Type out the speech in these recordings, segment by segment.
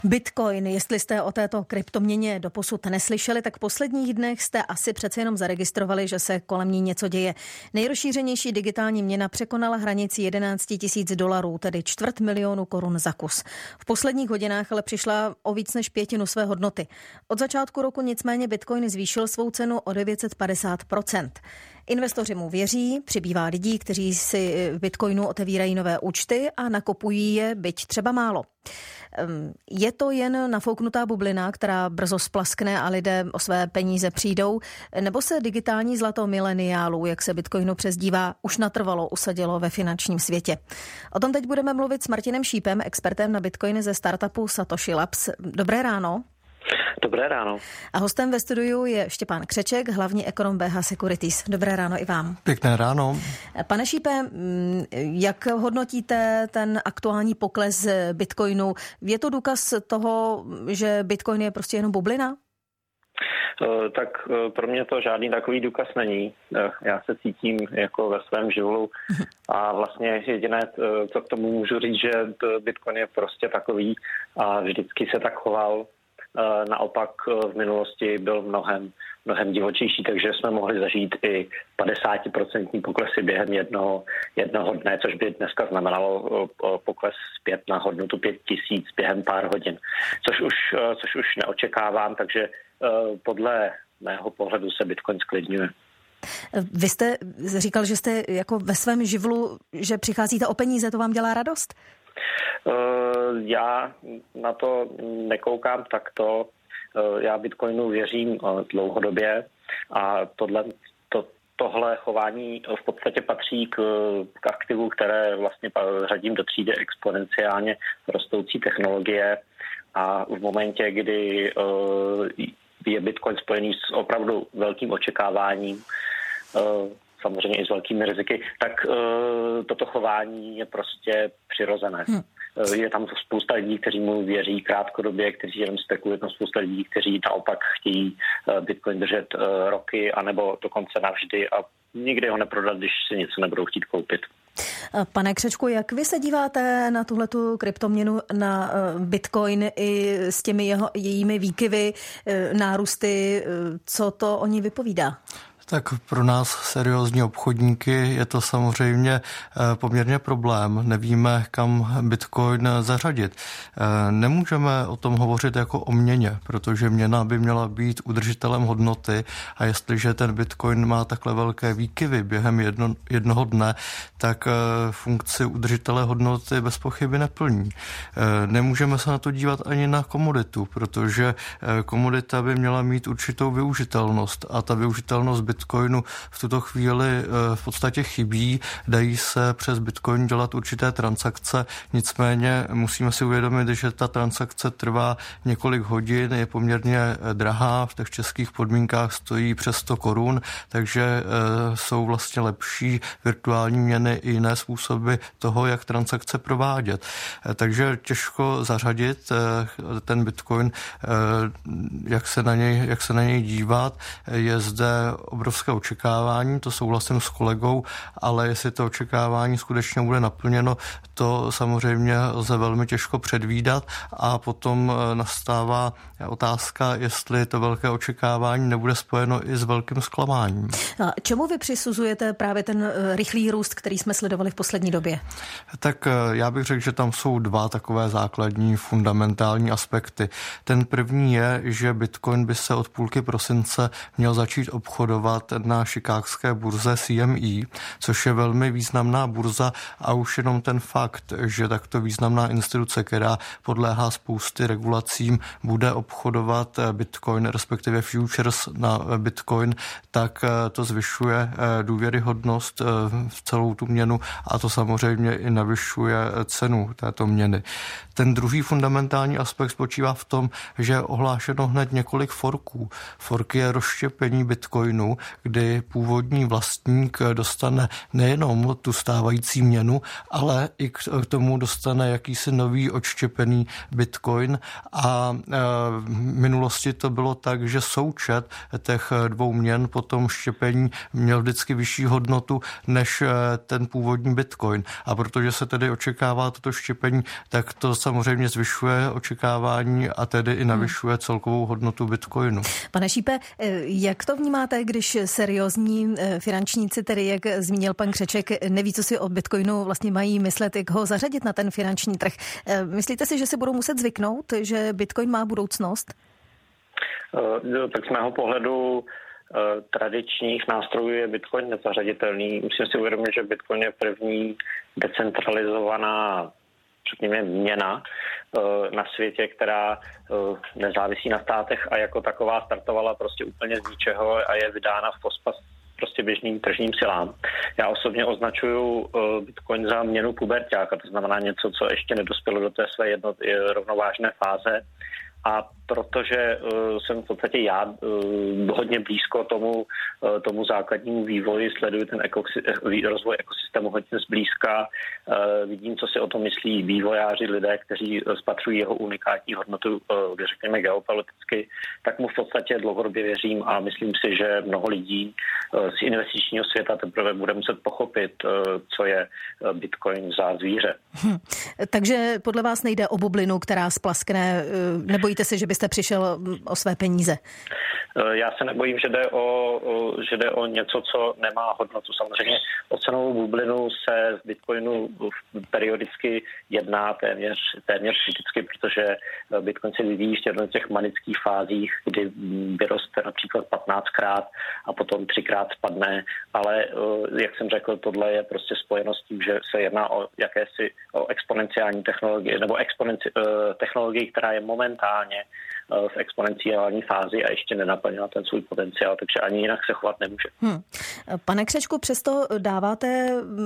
Bitcoin, jestli jste o této kryptoměně doposud neslyšeli, tak v posledních dnech jste asi přece jenom zaregistrovali, že se kolem ní něco děje. Nejrozšířenější digitální měna překonala hranici 11 000 $, tedy 250 000 korun za kus. V posledních hodinách ale přišla o víc než pětinu své hodnoty. Od začátku roku nicméně Bitcoin zvýšil svou cenu o 950%. Investoři mu věří, přibývá lidí, kteří si v Bitcoinu otevírají nové účty a nakupují je, byť třeba málo. Je to jen nafouknutá bublina, která brzo splaskne a lidé o své peníze přijdou, nebo se digitální zlato mileniálů, jak se Bitcoinu přezdívá, už natrvalo usadilo ve finančním světě? O tom teď budeme mluvit s Martinem Šípem, expertem na Bitcoiny ze startupu Satoshi Labs. Dobré ráno. Dobré ráno. A hostem ve studiu je Štěpán Křeček, hlavní ekonom BH Securities. Dobré ráno i vám. Pěkné ráno. Pane Šípe, jak hodnotíte ten aktuální pokles Bitcoinu? Je to důkaz toho, že Bitcoin je prostě jenom bublina? Tak pro mě to žádný takový důkaz není. Já se cítím jako ve svém živlu a vlastně jediné, co k tomu můžu říct, že Bitcoin je prostě takový a vždycky se tak choval. Naopak v minulosti byl mnohem divočejší, takže jsme mohli zažít i 50% poklesy během jednoho dne, což by dneska znamenalo pokles zpět na hodnotu 5 000 během pár hodin, což už neočekávám, takže podle mého pohledu se Bitcoin sklidňuje. Vy jste říkal, že jste jako ve svém živlu, že přicházíte o peníze, to vám dělá radost? Já na to nekoukám takto. Já Bitcoinu věřím dlouhodobě a tohle chování v podstatě patří k aktivu, které vlastně řadím do třídy exponenciálně rostoucí technologie a v momentě, kdy je Bitcoin spojený s opravdu velkým očekáváním, samozřejmě i s velkými riziky, tak toto chování je prostě přirozené. Je tam spousta lidí, kteří mu věří krátkodobě, kteří jenom spekulují, spousta lidí, kteří naopak chtějí Bitcoin držet roky, anebo dokonce navždy a nikdy ho neprodat, když si něco nebudou chtít koupit. Pane Křečku, jak vy se díváte na tuhletu kryptoměnu, na Bitcoin i s těmi jejími výkyvy, nárůsty, co to o ní vypovídá? Tak pro nás seriózní obchodníky je to samozřejmě poměrně problém. Nevíme, kam Bitcoin zařadit. Nemůžeme o tom hovořit jako o měně, protože měna by měla být udržitelem hodnoty a jestliže ten Bitcoin má takhle velké výkyvy během jednoho dne, tak funkci udržitele hodnoty bez pochyby neplní. Nemůžeme se na to dívat ani na komoditu, protože komodita by měla mít určitou využitelnost a ta využitelnost Bitcoinu v tuto chvíli v podstatě chybí. Dají se přes Bitcoin dělat určité transakce, nicméně musíme si uvědomit, že ta transakce trvá několik hodin, je poměrně drahá, v těch českých podmínkách stojí přes 100 korun, takže jsou vlastně lepší virtuální měny i jiné způsoby toho, jak transakce provádět. Takže těžko zařadit ten Bitcoin, jak se na něj dívat. Je zde obrovské očekávání, to souhlasím s kolegou, ale jestli to očekávání skutečně bude naplněno, to samozřejmě lze velmi těžko předvídat a potom nastává otázka, jestli to velké očekávání nebude spojeno i s velkým zklamáním. A čemu vy přisuzujete právě ten rychlý růst, který jsme sledovali v poslední době? Tak já bych řekl, že tam jsou dva takové základní fundamentální aspekty. Ten první je, že Bitcoin by se od půlky prosince měl začít obchodovat na chicagské burze CME, což je velmi významná burza a už jenom ten fakt, že takto významná instituce, která podléhá spousty regulacím, bude obchodovat Bitcoin, respektive futures na Bitcoin, tak to zvyšuje důvěryhodnost v celou tu měnu a to samozřejmě i navyšuje cenu této měny. Ten druhý fundamentální aspekt spočívá v tom, že je ohlášeno hned několik forků. Fork je rozštěpení Bitcoinu kdy původní vlastník dostane nejenom tu stávající měnu, ale i k tomu dostane jakýsi nový odštěpený bitcoin a v minulosti to bylo tak, že součet těch dvou měn po tom štěpení měl vždycky vyšší hodnotu než ten původní bitcoin. A protože se tedy očekává toto štěpení, tak to samozřejmě zvyšuje očekávání a tedy i navyšuje celkovou hodnotu bitcoinu. Pane Šípe, jak to vnímáte, když seriózní finančníci, tedy jak zmínil pan Křeček, neví, co si o bitcoinu vlastně mají myslet, jak ho zařadit na ten finanční trh? Myslíte si, že si budou muset zvyknout, že bitcoin má budoucnost? Tak z mého pohledu tradičních nástrojů je bitcoin nezařaditelný. Musím si uvědomit, že bitcoin je první decentralizovaná, řekněme, měna na světě, která nezávisí na státech a jako taková startovala prostě úplně z ničeho a je vydána v pospas prostě běžným tržním silám. Já osobně označuju bitcoin za měnu puberťáka, to znamená něco, co ještě nedospělo do té své rovnovážné fáze. A protože jsem v podstatě já hodně blízko tomu základnímu vývoji, sleduji ten rozvoj ekosystému hodně zblízka, vidím, co si o tom myslí vývojáři, lidé, kteří spatřují jeho unikátní hodnotu, řekněme geopoliticky, tak mu v podstatě dlouhodobě věřím a myslím si, že mnoho lidí z investičního světa teprve bude muset pochopit, co je bitcoin za zvíře. Takže podle vás nejde o bublinu, která splaskne, nebojíte se, že byste přišel o své peníze? Já se nebojím, že jde o něco, co nemá hodnotu. Samozřejmě o cenovou bublinu se z bitcoinu periodicky jedná téměř kriticky, protože bitcoin se vyvíjí v těch manických fázích, kdy vyroste například 15krát a potom 3krát spadne, ale jak jsem řekl, tohle je prostě spojeno s tím, že se jedná o exponenciální technologie nebo technologii, která je momentálně v exponenciální fázi a ještě nenaplnila ten svůj potenciál, takže ani jinak se chovat nemůže. Pane Křečku, přesto dáváte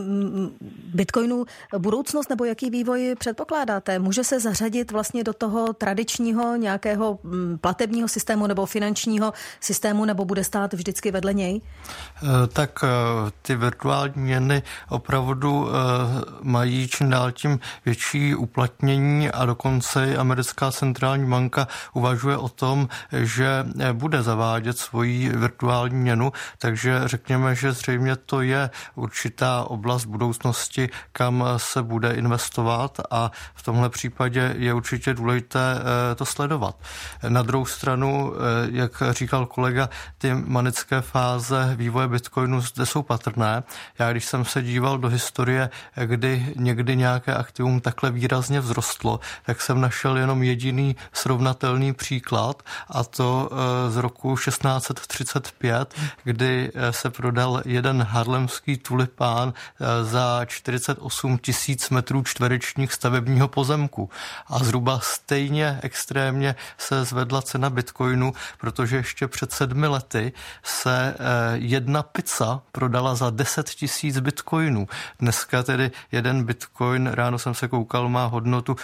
bitcoinu budoucnost nebo jaký vývoj předpokládáte? Může se zařadit vlastně do toho tradičního nějakého platebního systému nebo finančního systému nebo bude stát vždycky vedle něj? Tak ty virtuální měny opravdu mají čím dál tím větší uplatnění a dokonce americká centrální banka uvažuje o tom, že bude zavádět svoji virtuální měnu, takže řekněme, že zřejmě to je určitá oblast budoucnosti, kam se bude investovat a v tomhle případě je určitě důležité to sledovat. Na druhou stranu, jak říkal kolega, ty manické fáze vývoje bitcoinu zde jsou patrné. Já když jsem se díval do historie, kdy někdy nějaké aktivum takhle výrazně vzrostlo, tak jsem našel jenom jediný srovnatelný příklad a to z roku 1635, kdy se prodal jeden harlemský tulipán za 48 000 metrů čtverečních stavebního pozemku. A zhruba stejně extrémně se zvedla cena bitcoinu, protože ještě před 7 lety se jedna pizza prodala za 10 000 bitcoinů. Dneska tedy jeden bitcoin, ráno jsem se koukal, má hodnotu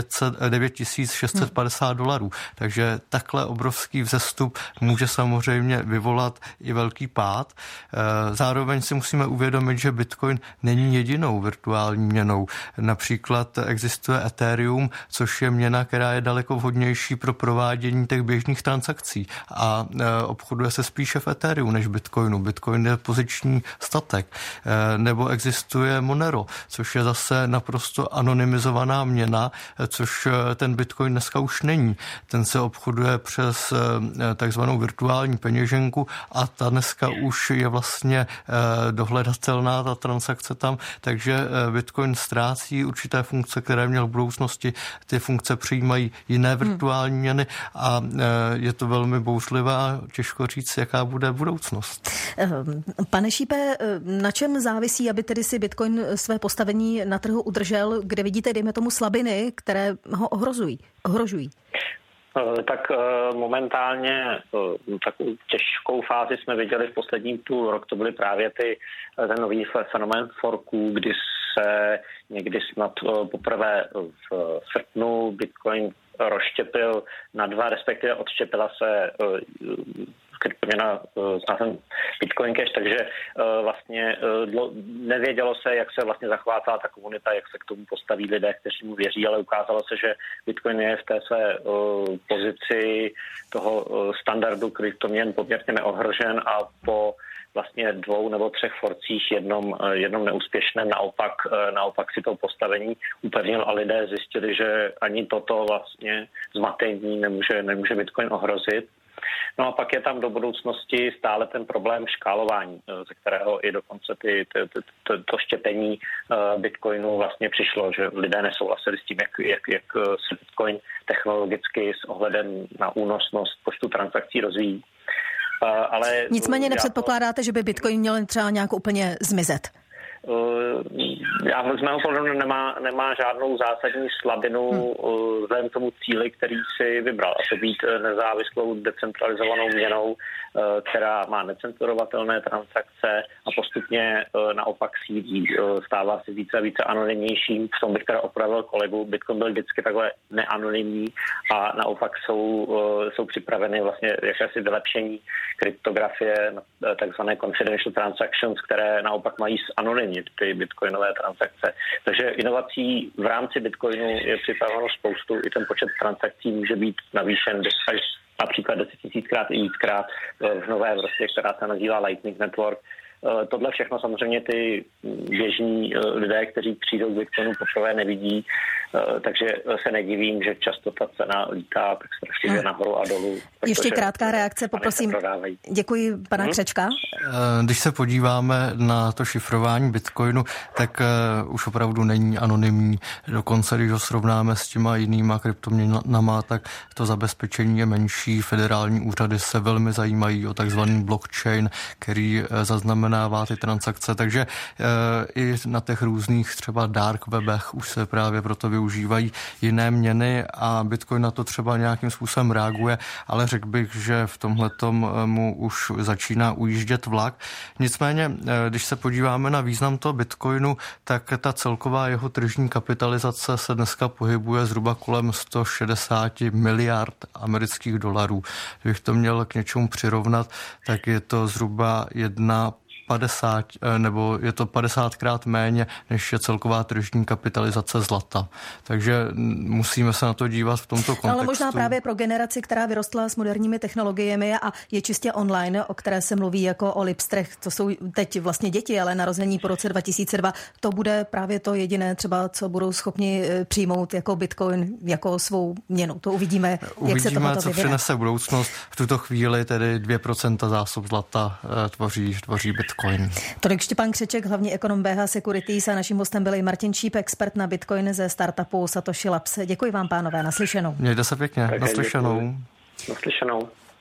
$9,650. Takže takhle obrovský vzestup může samozřejmě vyvolat i velký pád. Zároveň si musíme uvědomit, že bitcoin není jedinou virtuální měnou. Například existuje Ethereum, což je měna, která je daleko vhodnější pro provádění těch běžných transakcí a obchoduje se spíše v Ethereum než bitcoinu. Bitcoin je poziční statek. Nebo existuje Monero, což je zase naprosto anonymizovaná měna, což ten bitcoin dneska už není. Ten se obchoduje přes takzvanou virtuální peněženku a ta dneska už je vlastně dohledatelná, ta transakce tam, takže bitcoin ztrácí určité funkce, které měl v budoucnosti. Ty funkce přijímají jiné virtuální měny a je to velmi bouřlivé a těžko říct, jaká bude budoucnost. Pane Šípe, na čem závisí, aby tedy si bitcoin své postavení na trhu udržel, kde vidíte, dejme tomu, slabiny, které ho ohrožují? Tak momentálně takovou těžkou fázi jsme viděli v posledním půl rok. To byly právě ten nový fenomén forků, kdy se někdy snad poprvé v srpnu Bitcoin rozštěpil na 2, respektive odštěpila se kryptoměna s názvem Bitcoin Cash, takže vlastně nevědělo se, jak se vlastně zachová celá ta komunita, jak se k tomu postaví lidé, kteří mu věří, ale ukázalo se, že Bitcoin je v té své pozici toho standardu kryptoměn poměrně neohrožen a po vlastně 2 nebo 3 forcích, jednom neúspěšném, naopak si to postavení upevnil a lidé zjistili, že ani toto vlastně zmatení nemůže Bitcoin ohrozit. No a pak je tam do budoucnosti stále ten problém škálování, ze kterého i dokonce to štěpení Bitcoinu vlastně přišlo, že lidé nesouhlasili s tím, jak se Bitcoin technologicky s ohledem na únosnost počtu transakcí rozvíjí. Ale nicméně nepředpokládáte, že by Bitcoin měl třeba nějak úplně zmizet? Já z mého pohledu nemá žádnou zásadní slabinu vzhledem k tomu cíli, který si vybral. A to být nezávislou decentralizovanou měnou, která má necenzurovatelné transakce a postupně naopak sídlí. Stává se více a více anonymnějším. V tom bych teda opravil kolegu. Bitcoin byl vždycky takhle neanonymní a naopak jsou připraveny vlastně jakési vylepšení kryptografie, takzvané confidential transactions, které naopak mají anonymní ty bitcoinové transakce. Takže inovací v rámci Bitcoinu je připraveno spoustu, i ten počet transakcí může být navýšen až například 10 000krát i víckrát v nové vrstvě, která se nazývá Lightning Network. Tohle všechno samozřejmě ty běžní lidé, kteří přijdou k Bitcoinu poprvé, nevidí, takže se nedivím, že často ta cena lítá tak strašlivě nahoru a dolů. Ještě krátká reakce, poprosím. Děkuji, pana Křečka. Když se podíváme na to šifrování Bitcoinu, tak už opravdu není anonymní. Dokonce, když ho srovnáme s těma jinýma kryptoměnama, tak to zabezpečení je menší. Federální úřady se velmi zajímají o takzvaný blockchain, který zaznamenává ty transakce, takže i na těch různých třeba dark webech už se právě proto využívají jiné měny a Bitcoin na to třeba nějakým způsobem reaguje, ale řekl bych, že v tomhletom mu už začíná ujíždět vlak. Nicméně, když se podíváme na význam toho Bitcoinu, tak ta celková jeho tržní kapitalizace se dneska pohybuje zhruba kolem 160 miliard amerických dolarů. Kdybych to měl k něčemu přirovnat, tak je to zhruba 50 nebo je to 50krát méně, než je celková tržní kapitalizace zlata. Takže musíme se na to dívat v tomto kontextu. Ale možná právě pro generaci, která vyrostla s moderními technologiemi a je čistě online, o které se mluví jako o lipstrech, to jsou teď vlastně děti, ale narození po roce 2002, to bude právě to jediné třeba, co budou schopni přijmout jako Bitcoin, jako svou měnu. To uvidíme, jak se tohoto Uvidíme, co vyvine. přinese budoucnost. V tuto chvíli tedy 2% zásob zlata tvoří Bitcoin. Tolik Štěpán Křeček, hlavní ekonom BH Securities, a naším hostem byl i Číp, expert na Bitcoin ze startupu Satoshi Labs. Děkuji vám, pánové, naslyšenou. Mějte se pěkně, naslyšenou. Naslyšenou.